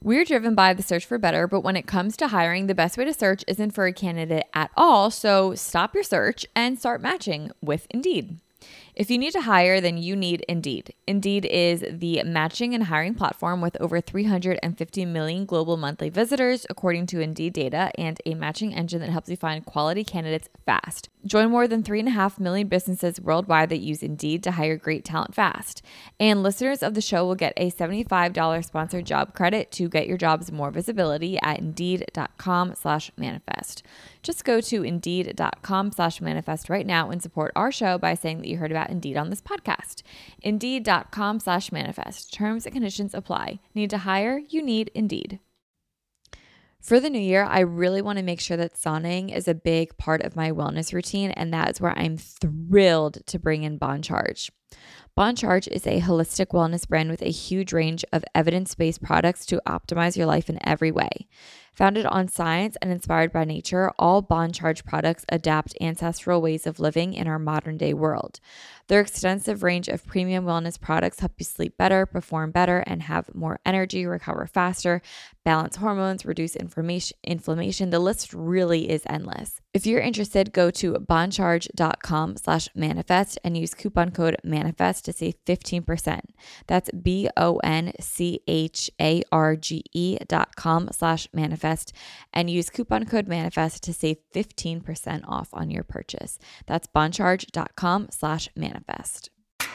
We're driven by the search for better, but when it comes to hiring, the best way to search isn't for a candidate at all. So stop your search and start matching with Indeed. If you need to hire, then you need Indeed. Indeed is the matching and hiring platform with over 350 million global monthly visitors, according to Indeed data, and a matching engine that helps you find quality candidates fast. Join more than 3.5 million businesses worldwide that use Indeed to hire great talent fast. And listeners of the show will get a $75 sponsored job credit to get your jobs more visibility at Indeed.com/manifest. Just go to Indeed.com/manifest right now and support our show by saying that you heard about Indeed on this podcast. Indeed.com/manifest. Terms and conditions apply. Need to hire? You need Indeed. For the new year, I really want to make sure that sauning is a big part of my wellness routine, and that is where I'm thrilled to bring in Bon Charge. Bon Charge is a holistic wellness brand with a huge range of evidence-based products to optimize your life in every way. Founded on science and inspired by nature, all Bon Charge products adapt ancestral ways of living in our modern-day world. Their extensive range of premium wellness products help you sleep better, perform better, and have more energy, recover faster, balance hormones, reduce inflammation. The list really is endless. If you're interested, go to boncharge.com/manifest and use coupon code MANIFEST to save 15%. That's BONCHARGE.com/manifest and use coupon code MANIFEST to save 15% off on your purchase. That's boncharge.com/manifest.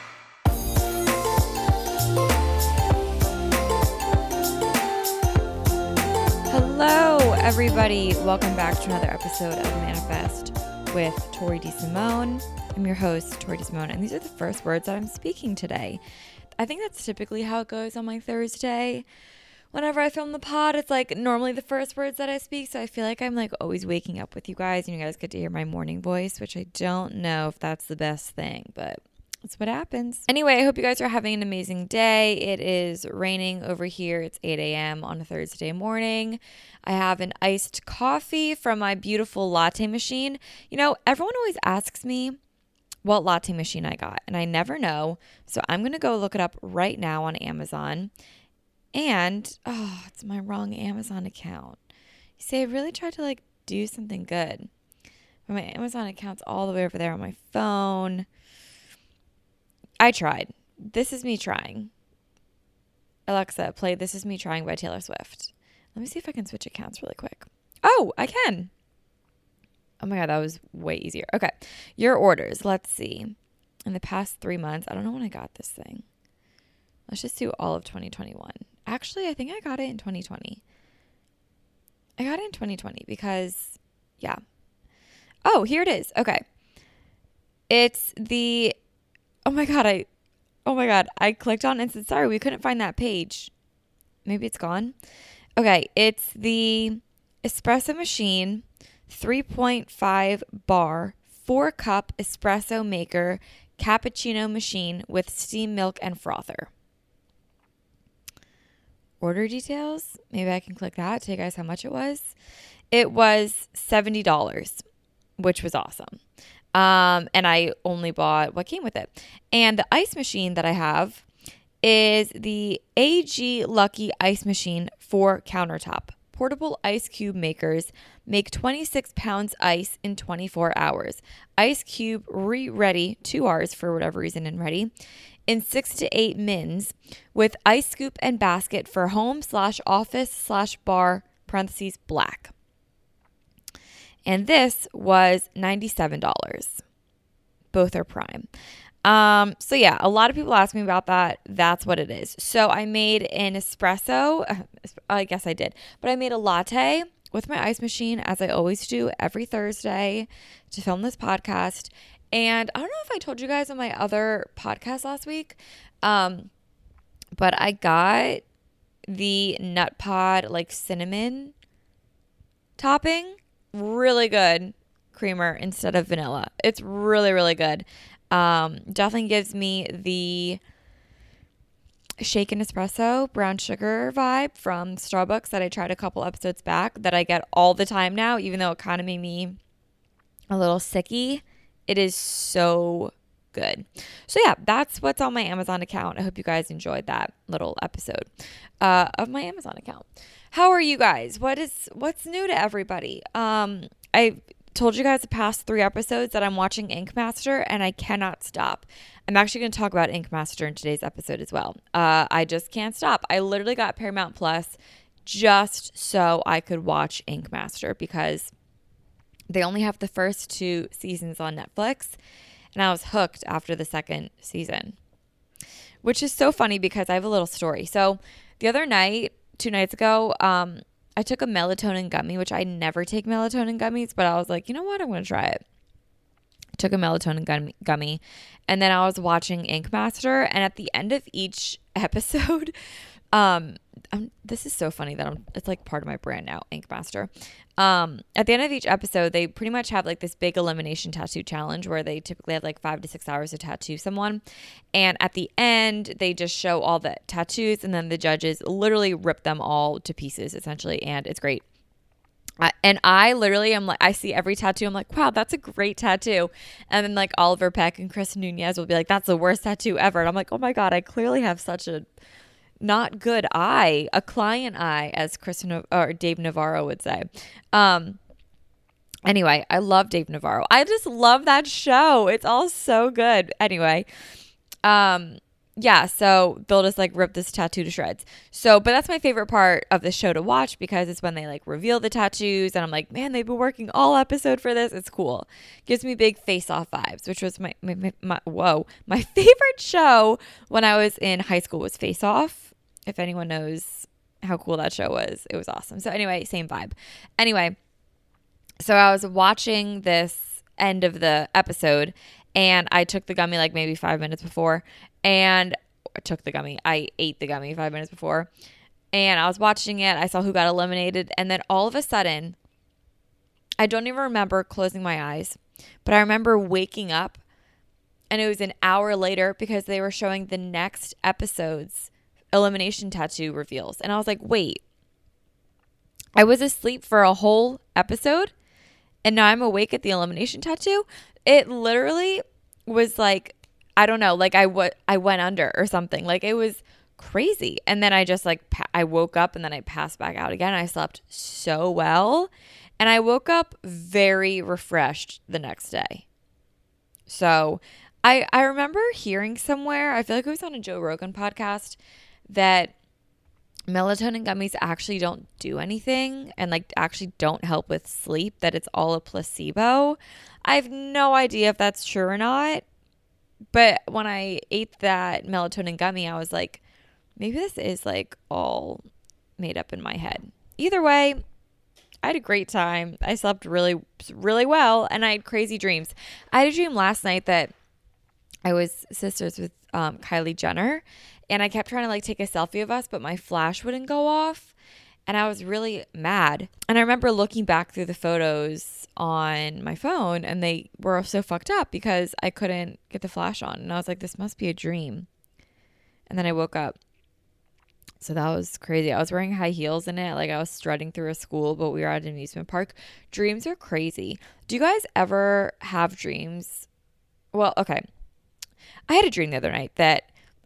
Hello, everybody. Welcome back to another episode of Manifest with Tori DeSimone. I'm your host, Tori DeSimone, and these are the first words that I'm speaking today. I think that's typically how it goes on my Thursday. Whenever I film the pod, it's like normally the first words that I speak, so I feel like I'm like always waking up with you guys, and you guys get to hear my morning voice, which I don't know if that's the best thing, but that's what happens. Anyway, I hope you guys are having an amazing day. It is raining over here. It's 8 a.m. on a Thursday morning. I have an iced coffee from my beautiful latte machine. You know, everyone always asks me what latte machine I got, and I never know, so I'm going to go look it up right now on Amazon. And, it's my wrong Amazon account. You see, I really tried to do something good. But my Amazon account's all the way over there on my phone. I tried. This is me trying. Alexa, play This Is Me Trying by Taylor Swift. Let me see if I can switch accounts really quick. Oh, I can. Oh my God, that was way easier. Okay. Your orders. Let's see. In the past 3 months, I don't know when I got this thing. Let's just do all of 2021. Actually, I think I got it in 2020. I got it in 2020 because, yeah. Oh, here it is. Okay. It's the, oh my God, I clicked on and said, sorry, we couldn't find that page. Maybe it's gone. Okay. It's the espresso machine, 3.5 bar, 4-cup espresso maker, cappuccino machine with steam milk and frother. Order details. Maybe I can click that, tell you guys how much it was. It was $70, which was awesome. And I only bought what came with it. And the ice machine that I have is the AG Lucky Ice Machine for countertop. Portable ice cube makers make 26 pounds ice in 24 hours. Ice cube ready, 2 hours for whatever reason and ready, in 6 to 8 mins with ice scoop and basket for home/office/bar, parentheses, black. And this was $97. Both are prime. So yeah, a lot of people ask me about that. That's what it is. So I made an espresso. I guess I did, but I made a latte with my ice machine, as I always do every Thursday to film this podcast. And I don't know if I told you guys on my other podcast last week, but I got the Nut Pod cinnamon topping. Really good creamer instead of vanilla. It's really, really good. Definitely gives me the shaken espresso brown sugar vibe from Starbucks that I tried a couple episodes back that I get all the time now, even though it kind of made me a little sicky. It is so good. So yeah, that's what's on my Amazon account. I hope you guys enjoyed that little episode of my Amazon account. How are you guys? What's new to everybody? I told you guys the past 3 episodes that I'm watching Ink Master, and I cannot stop. I'm actually going to talk about Ink Master in today's episode as well. I just can't stop. I literally got Paramount Plus just so I could watch Ink Master because they only have the first 2 seasons on Netflix, and I was hooked after the 2nd season, which is so funny because I have a little story. So the other night, 2 nights ago, I took a melatonin gummy, which I never take melatonin gummies, but I was like, you know what? I'm going to try it. I took a melatonin gummy, and then I was watching Ink Master, and at the end of each episode, this is so funny that it's like part of my brand now, Ink Master. At the end of each episode, they pretty much have like this big elimination tattoo challenge where they typically have like 5 to 6 hours to tattoo someone. And at the end, they just show all the tattoos, and then the judges literally rip them all to pieces essentially. And it's great. And I literally am like, I see every tattoo. I'm like, wow, that's a great tattoo. And then like Oliver Peck and Chris Nunez will be like, that's the worst tattoo ever. And I'm like, oh my God, I clearly have such a not good eye, a client eye, as or Dave Navarro would say. Anyway, I love Dave Navarro. I just love that show. It's all so good. Anyway, yeah, so they'll just like rip this tattoo to shreds. So, but that's my favorite part of the show to watch because it's when they like reveal the tattoos, and I'm like, man, they've been working all episode for this. It's cool. Gives me big Face Off vibes, which was my favorite show when I was in high school was Face Off. If anyone knows how cool that show was, it was awesome. So anyway, same vibe. Anyway, so I was watching this end of the episode, and I took the gummy like maybe 5 minutes before, and I ate the gummy 5 minutes before, and I was watching it. I saw who got eliminated, and then all of a sudden, I don't even remember closing my eyes, but I remember waking up, and it was an hour later because they were showing the next episode's elimination tattoo reveals, and I was like, wait, I was asleep for a whole episode, and now I'm awake at the elimination tattoo? It literally was like, I don't know, like I went under or something. Like it was crazy. And then I just like, I woke up and then I passed back out again. I slept so well. And I woke up very refreshed the next day. So I remember hearing somewhere, I feel like it was on a Joe Rogan podcast, that melatonin gummies actually don't do anything and like actually don't help with sleep, that it's all a placebo. I have no idea if that's true or not. But when I ate that melatonin gummy, I was like, maybe this is like all made up in my head. Either way, I had a great time. I slept really, really well, and I had crazy dreams. I had a dream last night that I was sisters with Kylie Jenner, and I kept trying to like take a selfie of us, but my flash wouldn't go off, and I was really mad. And I remember looking back through the photos on my phone, and they were so fucked up because I couldn't get the flash on, and I was like, this must be a dream. And then I woke up. So that was crazy. I was wearing high heels in it. Like I was strutting through a school, but we were at an amusement park. Dreams are crazy. Do you guys ever have dreams? Well, okay. I had a dream the other night that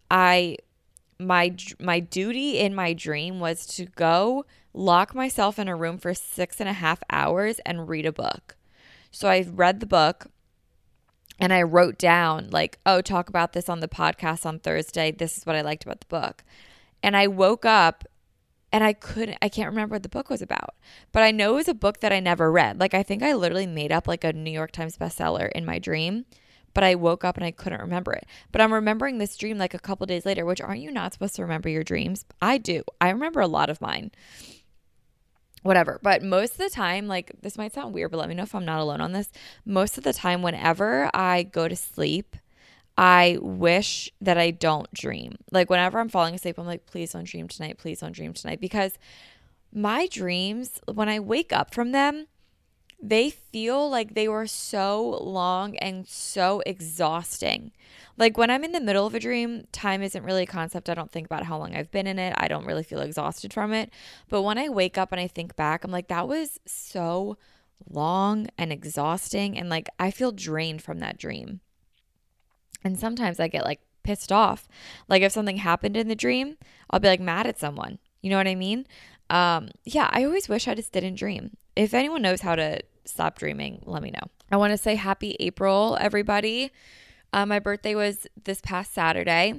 my duty in my dream was to go lock myself in a room for 6.5 hours and read a book. So I read the book and I wrote down like, oh, talk about this on the podcast on Thursday. This is what I liked about the book. And I woke up and I can't remember what the book was about, but I know it was a book that I never read. Like I think I literally made up like a New York Times bestseller in my dream, but I woke up and I couldn't remember it. But I'm remembering this dream like a couple days later, which aren't you not supposed to remember your dreams? I do. I remember a lot of mine. Whatever. But most of the time, like this might sound weird, but let me know if I'm not alone on this. Most of the time, whenever I go to sleep, I wish that I don't dream. Like whenever I'm falling asleep, I'm like, please don't dream tonight. Please don't dream tonight. Because my dreams, when I wake up from them, they feel like they were so long and so exhausting. Like when I'm in the middle of a dream, time isn't really a concept. I don't think about how long I've been in it. I don't really feel exhausted from it. But when I wake up and I think back, I'm like, that was so long and exhausting. And like, I feel drained from that dream. And sometimes I get like pissed off. Like if something happened in the dream, I'll be like mad at someone. You know what I mean? Yeah, I always wish I just didn't dream. If anyone knows how to stop dreaming, let me know. I want to say happy April, everybody. My birthday was this past Saturday.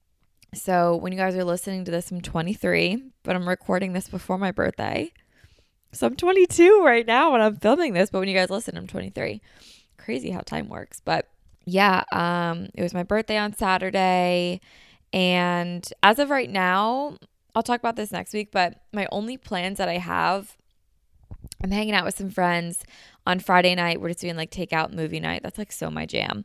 So when you guys are listening to this, I'm 23, but I'm recording this before my birthday. So I'm 22 right now when I'm filming this, but when you guys listen, I'm 23. Crazy how time works. But yeah, it was my birthday on Saturday. And as of right now, I'll talk about this next week, but my only plans that I have, I'm hanging out with some friends on Friday night. We're just doing like takeout movie night. That's like so my jam.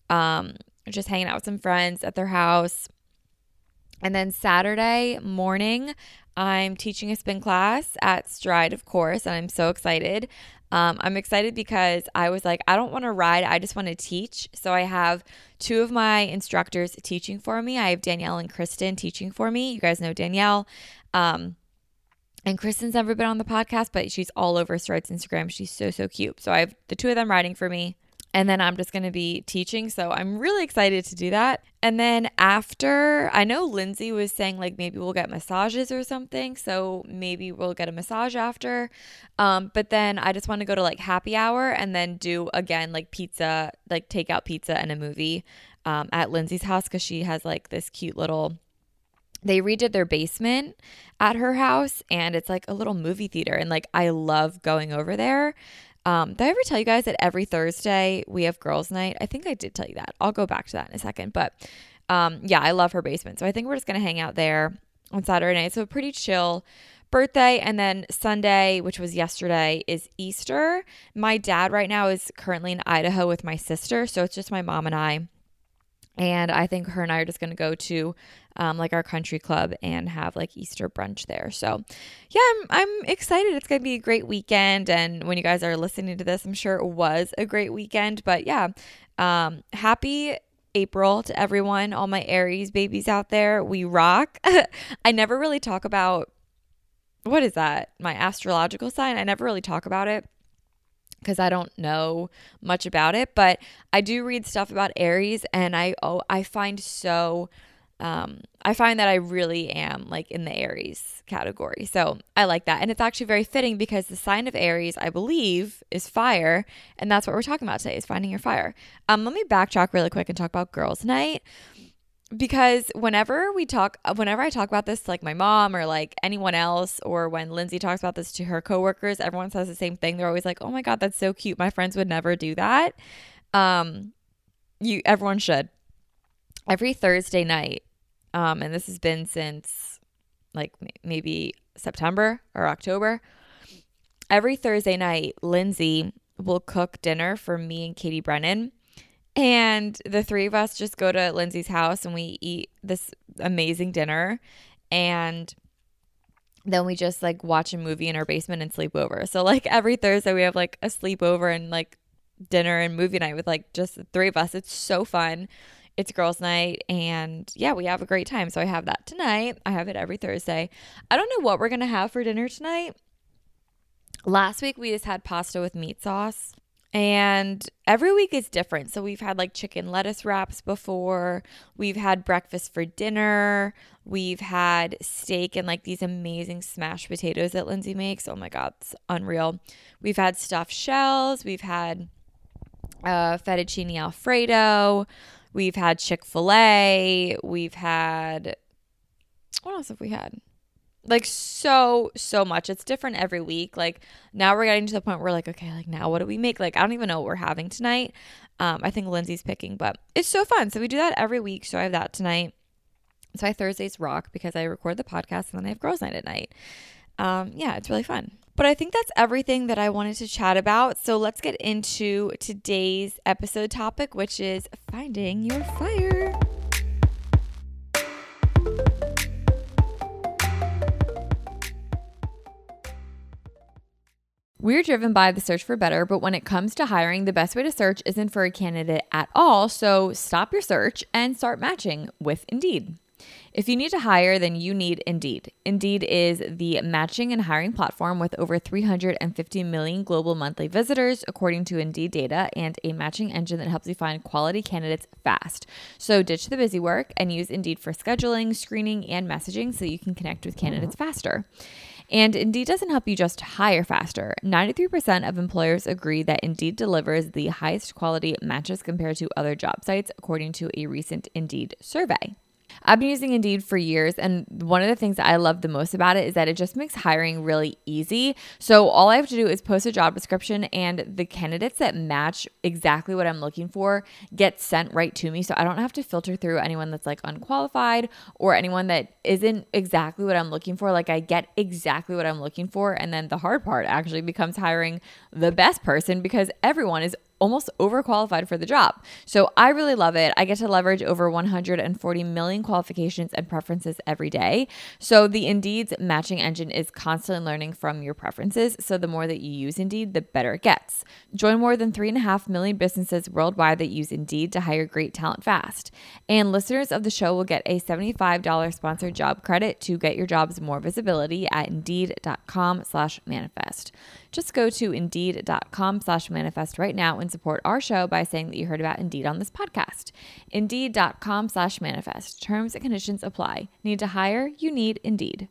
Just hanging out with some friends at their house. And then Saturday morning, I'm teaching a spin class at Stride, of course, and I'm so excited. I'm excited because I was like, I don't want to ride. I just want to teach. So I have two of my instructors teaching for me. I have Danielle and Kristen teaching for me. You guys know Danielle. And Kristen's never been on the podcast, but she's all over Stride's Instagram. She's so, so cute. So I have the two of them riding for me. And then I'm just going to be teaching. So I'm really excited to do that. And then after, I know Lindsay was saying like maybe we'll get massages or something. So maybe we'll get a massage after. But then I just want to go to like happy hour and then do again like pizza, like takeout pizza and a movie at Lindsay's house because she has like this cute little, they redid their basement at her house and it's like a little movie theater. And like I love going over there. Did I ever tell you guys that every Thursday we have girls' night? I think I did tell you that. I'll go back to that in a second. But yeah, I love her basement. So I think we're just going to hang out there on Saturday night. So a pretty chill birthday. And then Sunday, which was yesterday, is Easter. My dad right now is currently in Idaho with my sister. So it's just my mom and I. And I think her and I are just going to go to like our country club and have like Easter brunch there. So yeah, I'm excited. It's going to be a great weekend. And when you guys are listening to this, I'm sure it was a great weekend. But yeah, happy April to everyone, all my Aries babies out there. We rock. I never really talk about, what is that? My astrological sign. I never really talk about it because I don't know much about it, but I do read stuff about Aries and I find so, I find that I really am like in the Aries category. So I like that. And it's actually very fitting because the sign of Aries, I believe, is fire. And that's what we're talking about today is finding your fire. Let me backtrack really quick and talk about girls' night. Because whenever I talk about this to like my mom or like anyone else, or when Lindsay talks about this to her coworkers, everyone says the same thing. They're always like, "Oh my God, that's so cute. My friends would never do that." Everyone should. Every Thursday night, and this has been since like maybe September or October. Every Thursday night, Lindsay will cook dinner for me and Katie Brennan. And the three of us just go to Lindsay's house and we eat this amazing dinner. And then we just like watch a movie in our basement and sleep over. So like every Thursday we have like a sleepover and like dinner and movie night with like just the three of us. It's so fun. It's girls' night. And yeah, we have a great time. So I have that tonight. I have it every Thursday. I don't know what we're going to have for dinner tonight. Last week we just had pasta with meat sauce. And every week is different. So we've had like chicken lettuce wraps before. We've had breakfast for dinner. We've had steak and like these amazing smashed potatoes that Lindsay makes. Oh my God, it's unreal. We've had stuffed shells. We've had fettuccine Alfredo. We've had Chick-fil-A. We've had, what else have we had? Like so much. It's different every week. Like now we're getting to the point where like, okay, like now what do we make? Like I don't even know what we're having tonight. I think Lindsay's picking, but it's so fun. So we do that every week. So I have that tonight. So I Thursdays rock because I record the podcast and then I have girls' night at night. Yeah, it's really fun. But I think that's everything that I wanted to chat about. So let's get into today's episode topic, which is finding your fire. We're driven by the search for better, but when it comes to hiring, the best way to search isn't for a candidate at all. So stop your search and start matching with Indeed. If you need to hire, then you need Indeed. Indeed is the matching and hiring platform with over 350 million global monthly visitors, according to Indeed data, and a matching engine that helps you find quality candidates fast. So ditch the busy work and use Indeed for scheduling, screening, and messaging so you can connect with candidates faster. And Indeed doesn't help you just hire faster. 93% of employers agree that Indeed delivers the highest quality matches compared to other job sites, according to a recent Indeed survey. I've been using Indeed for years, and one of the things that I love the most about it is that it just makes hiring really easy. So all I have to do is post a job description, and the candidates that match exactly what I'm looking for get sent right to me. So I don't have to filter through anyone that's like unqualified or anyone that isn't exactly what I'm looking for. Like I get exactly what I'm looking for. And then the hard part actually becomes hiring the best person because everyone is almost overqualified for the job. So I really love it. I get to leverage over 140 million qualifications and preferences every day. So the Indeed's matching engine is constantly learning from your preferences. So the more that you use Indeed, the better it gets. Join more than 3.5 million businesses worldwide that use Indeed to hire great talent fast. And listeners of the show will get a $75 sponsored job credit to get your jobs more visibility at Indeed.com/manifest. Just go to Indeed.com/manifest right now and support our show by saying that you heard about Indeed on this podcast. Indeed.com/manifest. Terms and conditions apply. Need to hire? You need Indeed.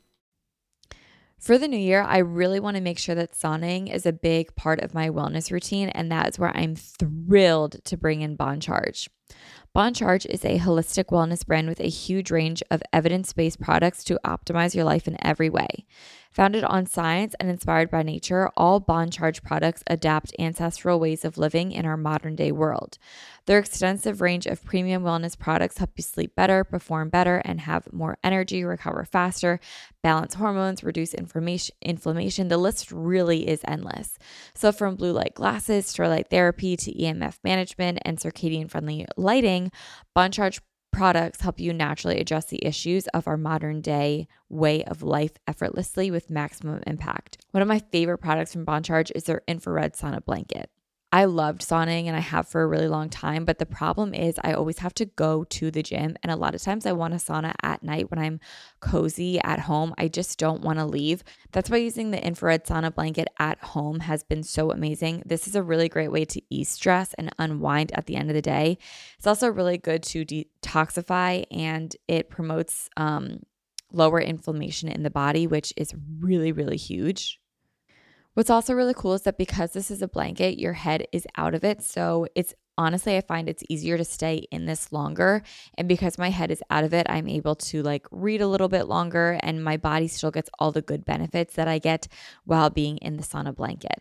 For the new year, I really want to make sure that sauning is a big part of my wellness routine, and that's where I'm thrilled to bring in Bon Charge. Bon Charge is a holistic wellness brand with a huge range of evidence-based products to optimize your life in every way. Founded on science and inspired by nature, all Bon Charge products adapt ancestral ways of living in our modern-day world. Their extensive range of premium wellness products help you sleep better, perform better, and have more energy, recover faster, balance hormones, reduce inflammation. The list really is endless. So from blue light glasses, to light therapy, to EMF management and circadian-friendly lighting, Bon Charge products help you naturally address the issues of our modern day way of life effortlessly with maximum impact. One of my favorite products from Bon Charge is their infrared sauna blanket. I loved sauning and I have for a really long time, but the problem is I always have to go to the gym, and a lot of times I want a sauna at night when I'm cozy at home. I just don't want to leave. That's why using the infrared sauna blanket at home has been so amazing. This is a really great way to ease stress and unwind at the end of the day. It's also really good to detoxify, and it promotes lower inflammation in the body, which is really, really huge. What's also really cool is that because this is a blanket, your head is out of it. So it's honestly, I find it's easier to stay in this longer. And because my head is out of it, I'm able to like read a little bit longer, and my body still gets all the good benefits that I get while being in the sauna blanket.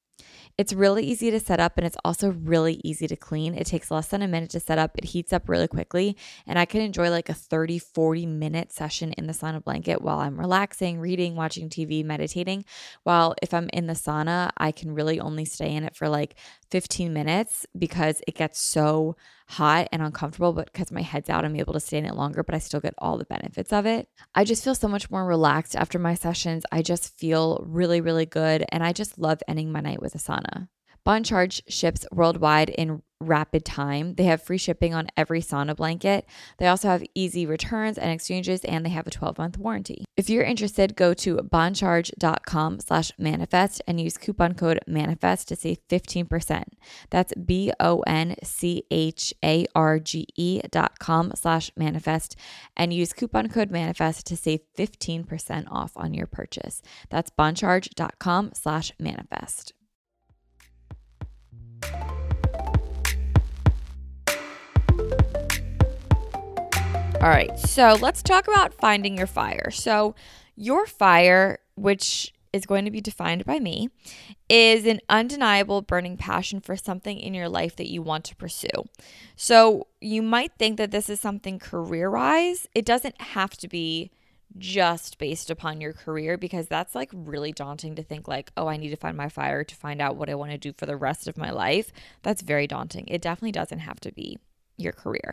It's really easy to set up, and it's also really easy to clean. It takes less than a minute to set up. It heats up really quickly, and I can enjoy like a 30-40 minute session in the sauna blanket while I'm relaxing, reading, watching TV, meditating. While if I'm in the sauna, I can really only stay in it for like 15 minutes because it gets so hot and uncomfortable, but because my head's out, I'm able to stay in it longer, but I still get all the benefits of it. I just feel so much more relaxed after my sessions. I just feel really, really good, and I just love ending my night with a sauna. Bon Charge ships worldwide in rapid time. They have free shipping on every sauna blanket. They also have easy returns and exchanges, and they have a 12-month warranty. If you're interested, go to boncharge.com/manifest and use coupon code manifest to save 15%. That's BONCHARGE.com/manifest and use coupon code manifest to save 15% off on your purchase. That's boncharge.com/manifest. All right, so let's talk about finding your fire. So your fire, which is going to be defined by me, is an undeniable burning passion for something in your life that you want to pursue. So you might think that this is something career-wise. It doesn't have to be just based upon your career, because that's like really daunting to think like, oh, I need to find my fire to find out what I want to do for the rest of my life. That's very daunting. It definitely doesn't have to be your career.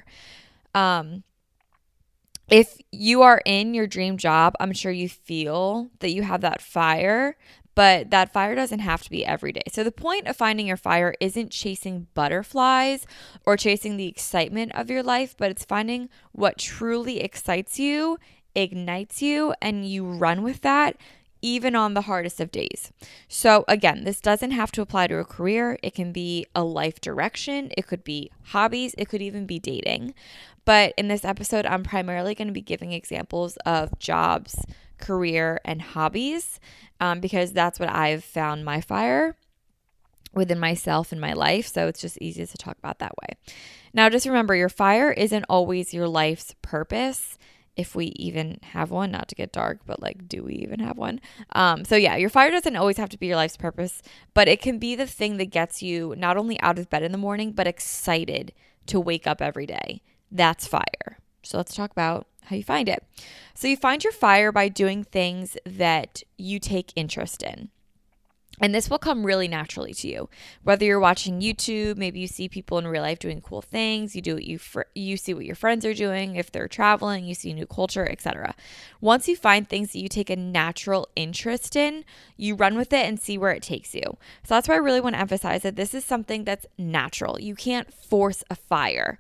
If you are in your dream job, I'm sure you feel that you have that fire, but that fire doesn't have to be every day. So the point of finding your fire isn't chasing butterflies or chasing the excitement of your life, but it's finding what truly excites you, ignites you, and you run with that even on the hardest of days. So again, this doesn't have to apply to a career. It can be a life direction. It could be hobbies. It could even be dating. But in this episode, I'm primarily going to be giving examples of jobs, career, and hobbies because that's what I've found my fire within myself and my life. So it's just easiest to talk about that way. Now, just remember, your fire isn't always your life's purpose. If we even have one, not to get dark, but like, do we even have one? So yeah, your fire doesn't always have to be your life's purpose, but it can be the thing that gets you not only out of bed in the morning, but excited to wake up every day. That's fire. So let's talk about how you find it. So you find your fire by doing things that you take interest in. And this will come really naturally to you. Whether you're watching YouTube, maybe you see people in real life doing cool things, you do what you see what your friends are doing, if they're traveling, you see new culture, etc. Once you find things that you take a natural interest in, you run with it and see where it takes you. So that's why I really want to emphasize that this is something that's natural. You can't force a fire.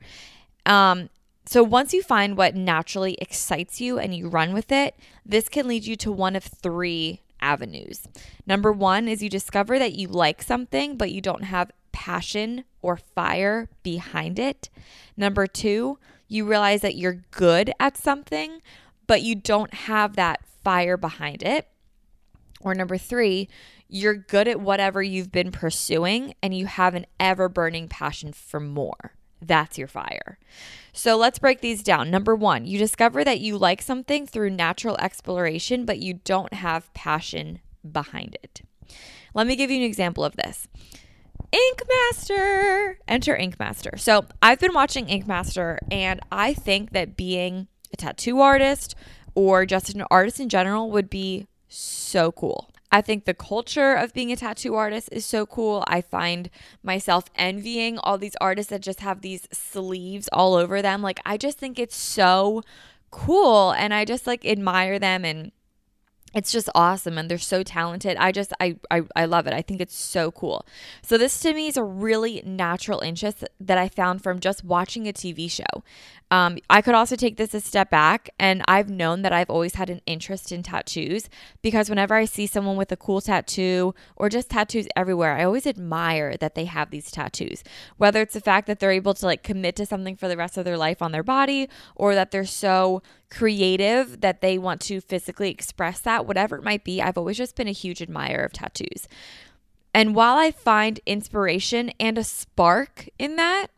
So once you find what naturally excites you and you run with it, this can lead you to one of three avenues. Number one is you discover that you like something, but you don't have passion or fire behind it. Number two, you realize that you're good at something, but you don't have that fire behind it. Or number three, you're good at whatever you've been pursuing and you have an ever-burning passion for more. That's your fire. So let's break these down. Number one, you discover that you like something through natural exploration, but you don't have passion behind it. Let me give you an example of this. Ink Master. Enter Ink Master. So I've been watching Ink Master, and I think that being a tattoo artist or just an artist in general would be so cool. I think the culture of being a tattoo artist is so cool. I find myself envying all these artists that just have these sleeves all over them. Like, I just think it's so cool, and I just like admire them, and it's just awesome, and they're so talented. I love it. I think it's so cool. So this to me is a really natural interest that I found from just watching a TV show. I could also take this a step back, and I've known that I've always had an interest in tattoos because whenever I see someone with a cool tattoo or just tattoos everywhere, I always admire that they have these tattoos. Whether it's the fact that they're able to like commit to something for the rest of their life on their body, or that they're so creative that they want to physically express that, whatever it might be, I've always just been a huge admirer of tattoos. And while I find inspiration and a spark in that,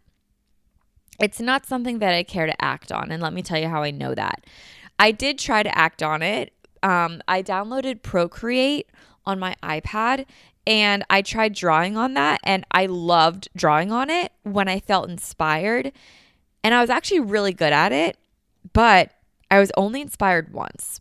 it's not something that I care to act on. And let me tell you how I know that. I did try to act on it. I downloaded Procreate on my iPad and I tried drawing on that, and I loved drawing on it when I felt inspired. And I was actually really good at it, but I was only inspired once.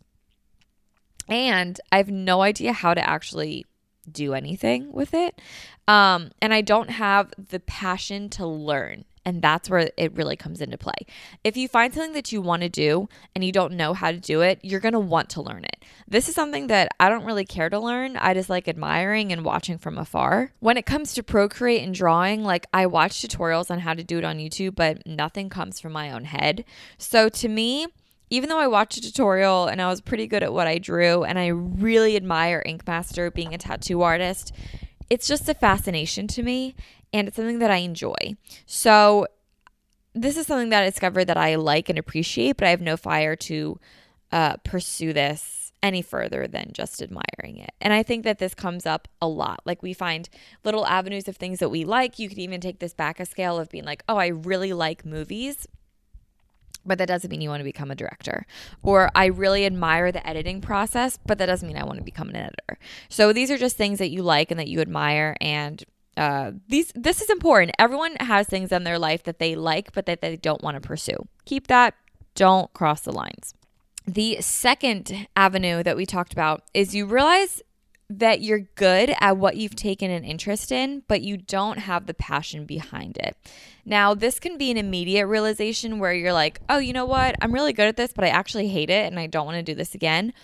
And I have no idea how to actually do anything with it. And I don't have the passion to learn. And that's where it really comes into play. If you find something that you want to do and you don't know how to do it, you're going to want to learn it. This is something that I don't really care to learn. I just like admiring and watching from afar. When it comes to Procreate and drawing, like I watch tutorials on how to do it on YouTube, but nothing comes from my own head. So to me, even though I watched a tutorial and I was pretty good at what I drew, and I really admire Ink Master being a tattoo artist, it's just a fascination to me, and it's something that I enjoy. So this is something that I discovered that I like and appreciate, but I have no fire to pursue this any further than just admiring it. And I think that this comes up a lot. Like we find little avenues of things that we like. You could even take this back a scale of being like, oh, I really like movies, but that doesn't mean you want to become a director. Or I really admire the editing process, but that doesn't mean I want to become an editor. So these are just things that you like and that you admire, and this is important. Everyone has things in their life that they like, but that they don't want to pursue. Keep that. Don't cross the lines. The second avenue that we talked about is you realize that you're good at what you've taken an interest in, but you don't have the passion behind it. Now, this can be an immediate realization where you're like, oh, you know what? I'm really good at this, but I actually hate it and I don't want to do this again.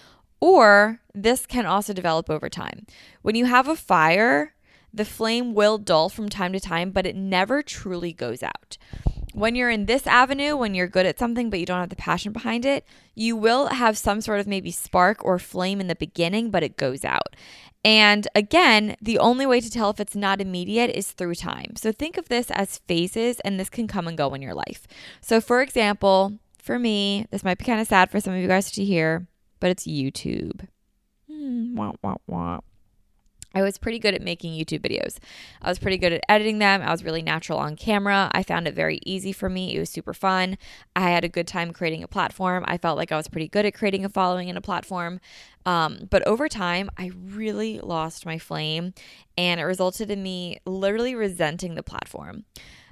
Or this can also develop over time. When you have a fire, the flame will dull from time to time, but it never truly goes out. When you're in this avenue, when you're good at something but you don't have the passion behind it, you will have some sort of maybe spark or flame in the beginning, but it goes out. And again, the only way to tell if it's not immediate is through time. So think of this as phases, and this can come and go in your life. So for example, for me, this might be kind of sad for some of you guys to hear, but it's YouTube. Wah, wah, wah. I was pretty good at making YouTube videos. I was pretty good at editing them. I was really natural on camera. I found it very easy for me. It was super fun. I had a good time creating a platform. I felt like I was pretty good at creating a following in a platform. But over time, I really lost my flame, and it resulted in me literally resenting the platform.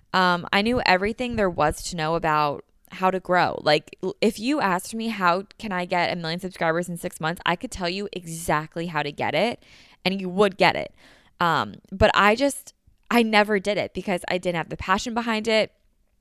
I knew everything there was to know about how to grow. Like, if you asked me how can I get 1 million subscribers in 6 months, I could tell you exactly how to get it, and you would get it. But I never did it because I didn't have the passion behind it,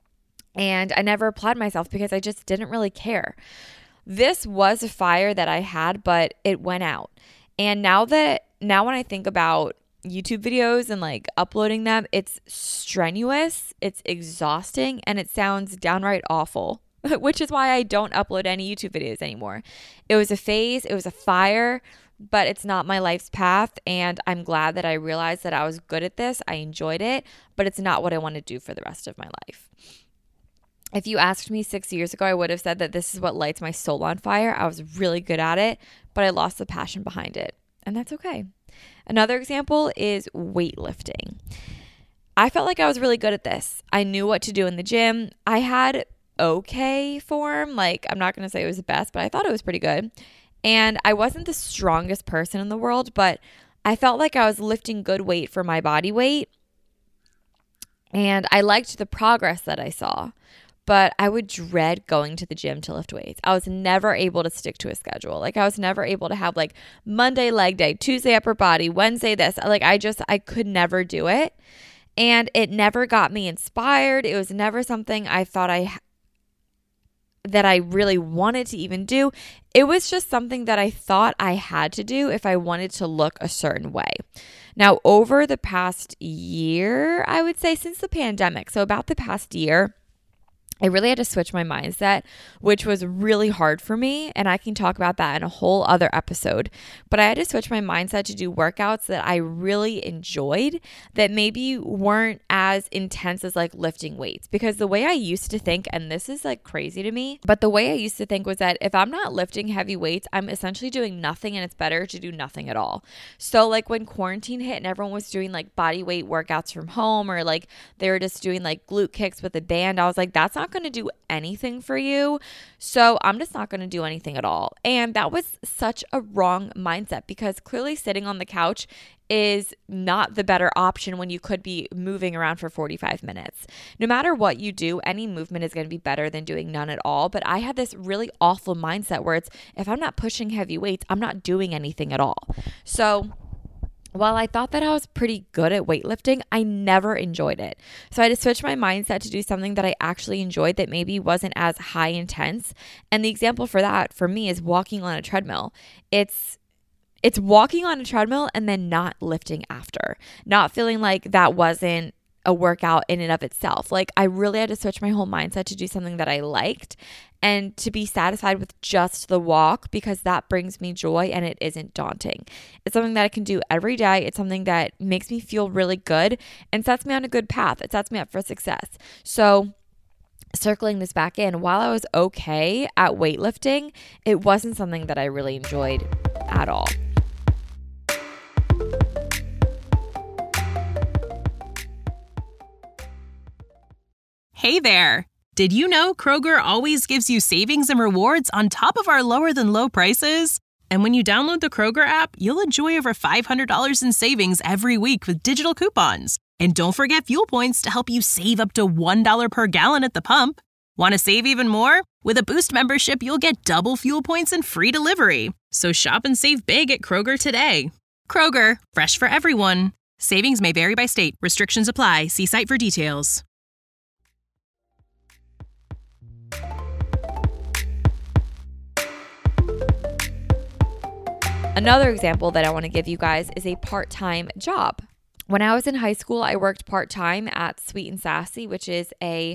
and I never applied myself because I just didn't really care. This was a fire that I had, but it went out. And now when I think about YouTube videos and like uploading them, it's strenuous, it's exhausting, and it sounds downright awful, which is why I don't upload any YouTube videos anymore. It was a phase, it was a fire, but it's not my life's path. And I'm glad that I realized that I was good at this. I enjoyed it, but it's not what I want to do for the rest of my life. If you asked me 6 years ago, I would have said that this is what lights my soul on fire. I was really good at it, but I lost the passion behind it. And that's okay. Another example is weightlifting. I felt like I was really good at this. I knew what to do in the gym. I had okay form. Like, I'm not going to say it was the best, but I thought it was pretty good. And I wasn't the strongest person in the world, but I felt like I was lifting good weight for my body weight. And I liked the progress that I saw, but I would dread going to the gym to lift weights. I was never able to stick to a schedule. Like, I was never able to have like Monday leg day, Tuesday upper body, Wednesday this. Like, I could never do it. And it never got me inspired. It was never something I thought that I really wanted to even do. It was just something that I thought I had to do if I wanted to look a certain way. Now, over the past year, I would say since the pandemic, so about the past year, I really had to switch my mindset, which was really hard for me. And I can talk about that in a whole other episode. But I had to switch my mindset to do workouts that I really enjoyed that maybe weren't as intense as like lifting weights. Because the way I used to think, and this is like crazy to me, but the way I used to think was that if I'm not lifting heavy weights, I'm essentially doing nothing, and it's better to do nothing at all. So like when quarantine hit and everyone was doing like body weight workouts from home, or like they were just doing like glute kicks with a band, I was like, that's not going to do anything for you. So I'm just not going to do anything at all. And that was such a wrong mindset, because clearly sitting on the couch is not the better option when you could be moving around for 45 minutes. No matter what you do, any movement is going to be better than doing none at all. But I had this really awful mindset where it's, if I'm not pushing heavy weights, I'm not doing anything at all. So while I thought that I was pretty good at weightlifting, I never enjoyed it. So I had to switch my mindset to do something that I actually enjoyed that maybe wasn't as high intense. And the example for that for me is walking on a treadmill. It's walking on a treadmill and then not lifting after, not feeling like that wasn't a workout in and of itself. Like, I really had to switch my whole mindset to do something that I liked and to be satisfied with just the walk, because that brings me joy and it isn't daunting. It's something that I can do every day. It's something that makes me feel really good and sets me on a good path. It sets me up for success. So circling this back in, while I was okay at weightlifting, it wasn't something that I really enjoyed at all. Hey there! Did you know Kroger always gives you savings and rewards on top of our lower than low prices? And when you download the Kroger app, you'll enjoy over $500 in savings every week with digital coupons. And don't forget fuel points to help you save up to $1 per gallon at the pump. Want to save even more? With a Boost membership, you'll get double fuel points and free delivery. So shop and save big at Kroger today. Kroger, fresh for everyone. Savings may vary by state. Restrictions apply. See site for details. Another example that I want to give you guys is a part-time job. When I was in high school, I worked part-time at Sweet and Sassy, which is a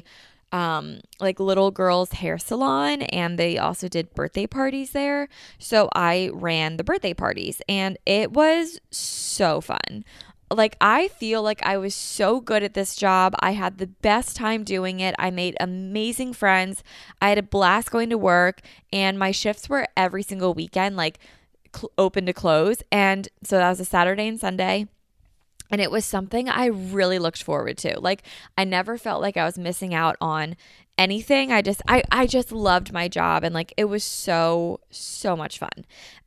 like little girls hair salon, and they also did birthday parties there. So I ran the birthday parties and it was so fun. Like, I feel like I was so good at this job. I had the best time doing it. I made amazing friends. I had a blast going to work, and my shifts were every single weekend, like open to close. And so that was a Saturday and Sunday. And it was something I really looked forward to. Like, I never felt like I was missing out on anything. I just loved my job, and like, it was so much fun.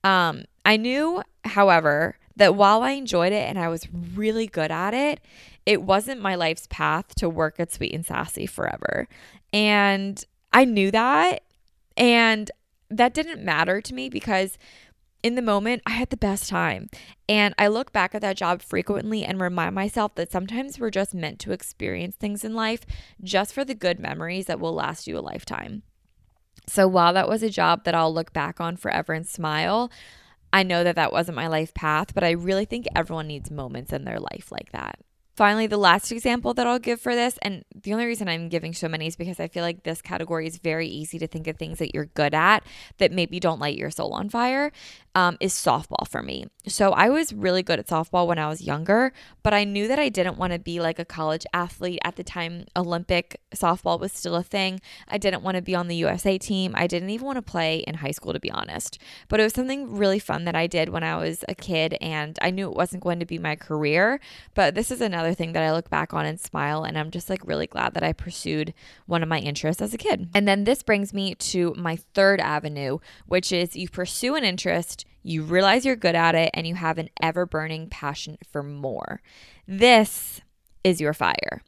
I knew, however, that while I enjoyed it and I was really good at it, it wasn't my life's path to work at Sweet and Sassy forever. And I knew that, and that didn't matter to me because in the moment, I had the best time. And I look back at that job frequently and remind myself that sometimes we're just meant to experience things in life just for the good memories that will last you a lifetime. So while that was a job that I'll look back on forever and smile, I know that that wasn't my life path, but I really think everyone needs moments in their life like that. Finally, the last example that I'll give for this, and the only reason I'm giving so many is because I feel like this category is very easy to think of things that you're good at that maybe don't light your soul on fire, is softball for me. So I was really good at softball when I was younger, but I knew that I didn't want to be like a college athlete. At the time, Olympic softball was still a thing. I didn't want to be on the USA team. I didn't even want to play in high school, to be honest. But it was something really fun that I did when I was a kid, and I knew it wasn't going to be my career. But this is another thing that I look back on and smile, and I'm just like really glad that I pursued one of my interests as a kid. And then this brings me to my third avenue, which is you pursue an interest, you realize you're good at it, and you have an ever-burning passion for more. This is your fire.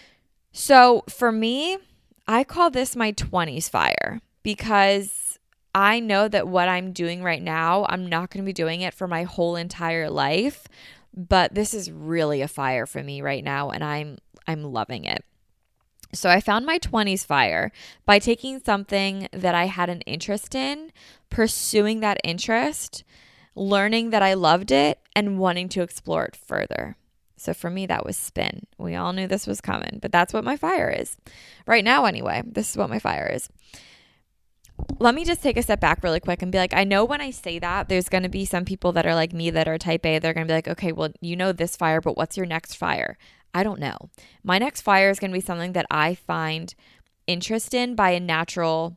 So for me, I call this my 20s fire because I know that what I'm doing right now, I'm not going to be doing it for my whole entire life, but this is really a fire for me right now, and I'm loving it. So I found my 20s fire by taking something that I had an interest in, pursuing that interest, learning that I loved it, and wanting to explore it further. So for me, that was spin. We all knew this was coming, but that's what my fire is. Right now, anyway, this is what my fire is. Let me just take a step back really quick and be like, I know when I say that, there's going to be some people that are like me that are type A. They're going to be like, okay, well, you know this fire, but what's your next fire? I don't know. My next fire is going to be something that I find interest in by a natural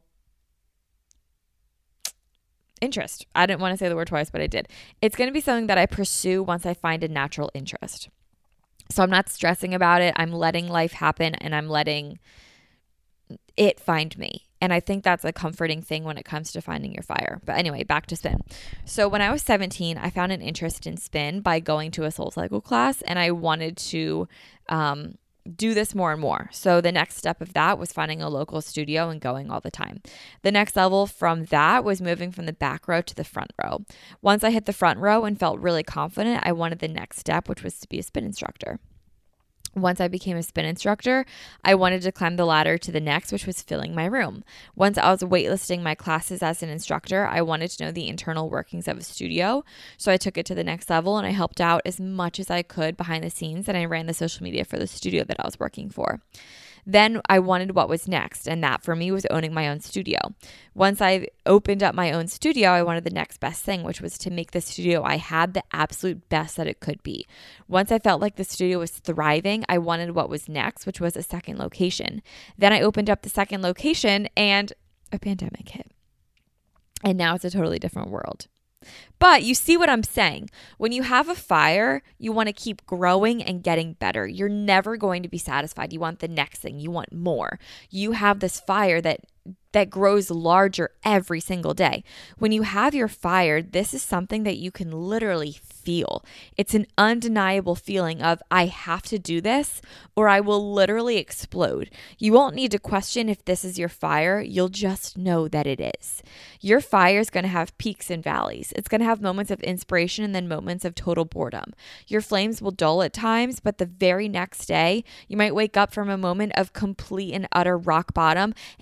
interest. I didn't want to say the word twice, but I did. It's going to be something that I pursue once I find a natural interest. So I'm not stressing about it. I'm letting life happen, and I'm letting it find me. And I think that's a comforting thing when it comes to finding your fire. But anyway, back to spin. So when I was 17, I found an interest in spin by going to a SoulCycle class, and I wanted to do this more and more. So the next step of that was finding a local studio and going all the time. The next level from that was moving from the back row to the front row. Once I hit the front row and felt really confident, I wanted the next step, which was to be a spin instructor. Once I became a spin instructor, I wanted to climb the ladder to the next, which was filling my room. Once I was waitlisting my classes as an instructor, I wanted to know the internal workings of a studio. So I took it to the next level, and I helped out as much as I could behind the scenes, and I ran the social media for the studio that I was working for. Then I wanted what was next, and that for me was owning my own studio. Once I opened up my own studio, I wanted the next best thing, which was to make the studio I had the absolute best that it could be. Once I felt like the studio was thriving, I wanted what was next, which was a second location. Then I opened up the second location, and a pandemic hit. And now it's a totally different world. But you see what I'm saying? When you have a fire, you want to keep growing and getting better. You're never going to be satisfied. You want the next thing. You want more. You have this fire that grows larger every single day. When you have your fire, this is something that you can literally feel. It's an undeniable feeling of, I have to do this or I will literally explode. You won't need to question if this is your fire. You'll just know that it is. Your fire is going to have peaks and valleys. It's going to have moments of inspiration and then moments of total boredom. Your flames will dull at times, but the very next day, you might wake up from a moment of complete and utter rock bottom and wake up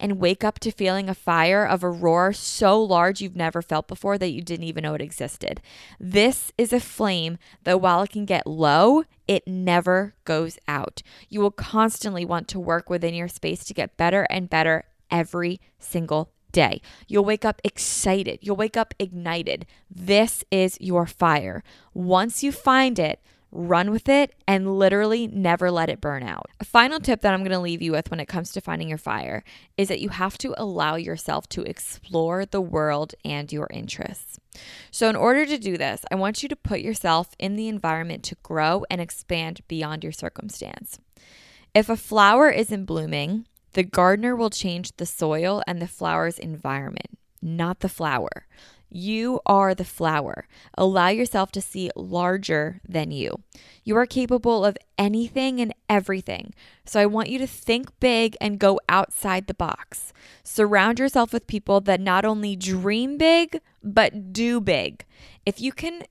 up to feeling a fire of a roar so large you've never felt before that you didn't even know it existed. This is a flame that while it can get low, it never goes out. You will constantly want to work within your space to get better and better every single day. You'll wake up excited. You'll wake up ignited. This is your fire. Once you find it, run with it and literally never let it burn out. A final tip that I'm going to leave you with when it comes to finding your fire is that you have to allow yourself to explore the world and your interests. So in order to do this, I want you to put yourself in the environment to grow and expand beyond your circumstance. If a flower isn't blooming, the gardener will change the soil and the flower's environment, not the flower. You are the flower. Allow yourself to see larger than you. You are capable of anything and everything. So I want you to think big and go outside the box. Surround yourself with people that not only dream big, but do big. If you can,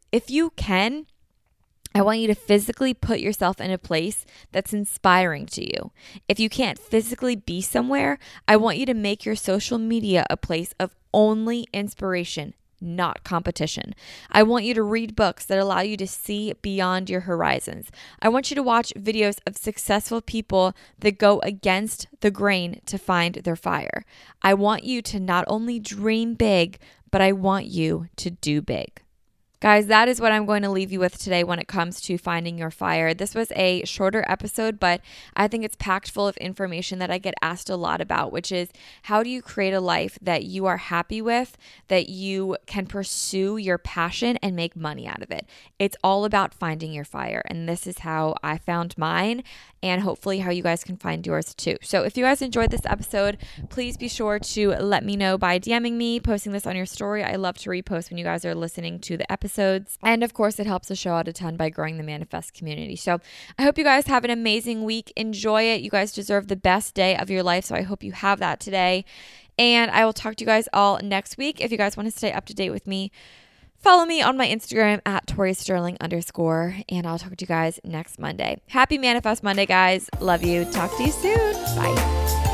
I want you to physically put yourself in a place that's inspiring to you. If you can't physically be somewhere, I want you to make your social media a place of only inspiration, not competition. I want you to read books that allow you to see beyond your horizons. I want you to watch videos of successful people that go against the grain to find their fire. I want you to not only dream big, but I want you to do big. Guys, that is what I'm going to leave you with today when it comes to finding your fire. This was a shorter episode, but I think it's packed full of information that I get asked a lot about, which is how do you create a life that you are happy with, that you can pursue your passion and make money out of it. It's all about finding your fire, and this is how I found mine, and hopefully how you guys can find yours too. So if you guys enjoyed this episode, please be sure to let me know by DMing me, posting this on your story. I love to repost when you guys are listening to the episodes. And of course, it helps the show out a ton by growing the Manifest community. So I hope you guys have an amazing week. Enjoy it. You guys deserve the best day of your life. So I hope you have that today. And I will talk to you guys all next week. If you guys want to stay up to date with me, follow me on my Instagram at @ToriSterling_. And I'll talk to you guys next Monday. Happy Manifest Monday, guys. Love you. Talk to you soon. Bye.